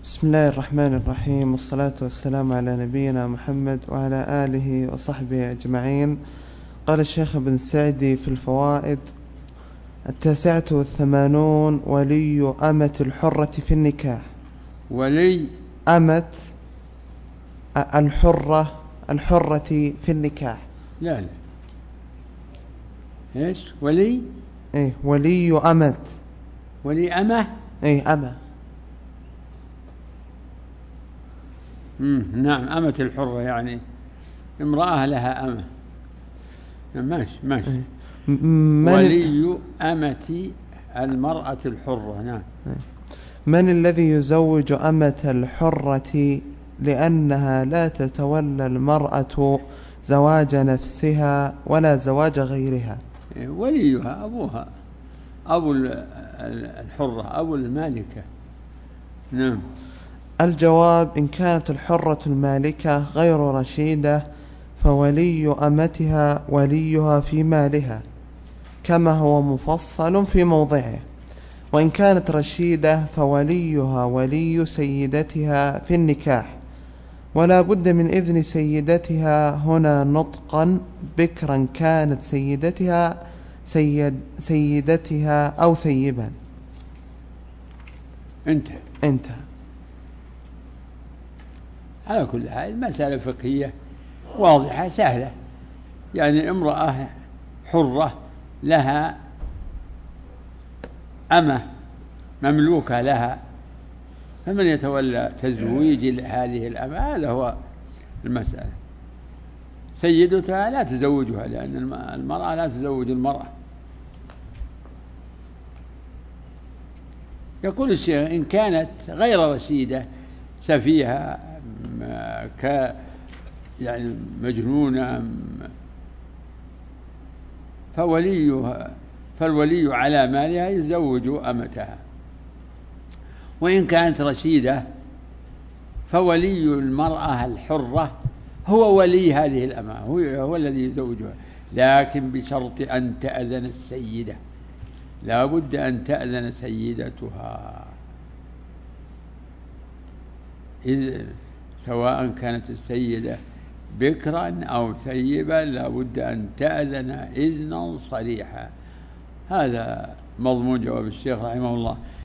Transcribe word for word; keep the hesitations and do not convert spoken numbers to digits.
بسم الله الرحمن الرحيم، والصلاة والسلام على نبينا محمد وعلى آله وصحبه أجمعين. قال الشيخ ابن سعدي في الفوائد: التاسعة والثمانون: ولي أمة الحرة في النكاح. ولي أمة الحرة الحرة في النكاح. لا لا ايش ولي ايه ولي أمة ولي أمة ايه أمة مم. نعم، أمة الحرة يعني امرأة لها أمة. ماشي ماشي إيه. من ولي أمة المرأة الحرة. نعم. من الذي يزوج أمة الحرة لأنها لا تتولى المرأة زواج نفسها ولا زواج غيرها؟ وليها أبوها، أبو الحرة، أبو المالكة. نعم. الجواب: إن كانت الحرة المالكة غير رشيدة فولي أمتها وليها في مالها كما هو مفصل في موضعه، وإن كانت رشيدة فوليها ولي سيدتها في النكاح، ولا بد من إذن سيدتها هنا نطقا، بكرا كانت سيدتها سيد سيدتها أو ثيبا. انتهى انتهى. على كل حال المسألة فقهية واضحة سهلة، يعني امرأة حرة لها أمة مملوكة لها، فمن يتولى تزويج هذه الأمة هذا هو المسألة. سيدتها لا تزوجها، لأن المرأة لا تزوج المرأة. يقول الشيخ: إن كانت غير رشيدة سفيهة ك يعني مجنونة فوليها فالولي على مالها يزوج أمتها، وإن كانت رشيدة فولي المرأة الحرة هو ولي هذه الأمة، هو, هو الذي يزوجها، لكن بشرط أن تأذن السيدة، لا بد أن تأذن سيدتها، إذ سواء كانت السيدة بكرا أو ثيبا لا بد أن تأذن إذنا صريحا. هذا مضمون جواب الشيخ رحمه الله.